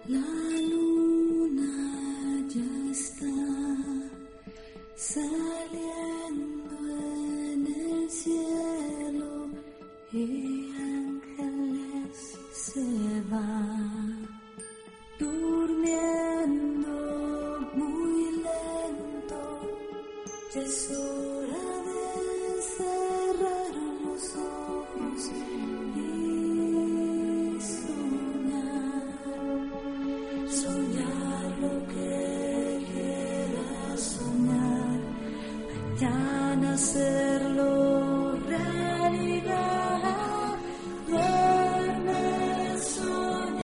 La luna ya está saliendo en el cielo y ángeles se van durmiendo muy lento. Ya es hora de cerrar los ojos y soñar lo que quieras soñar. Mañana se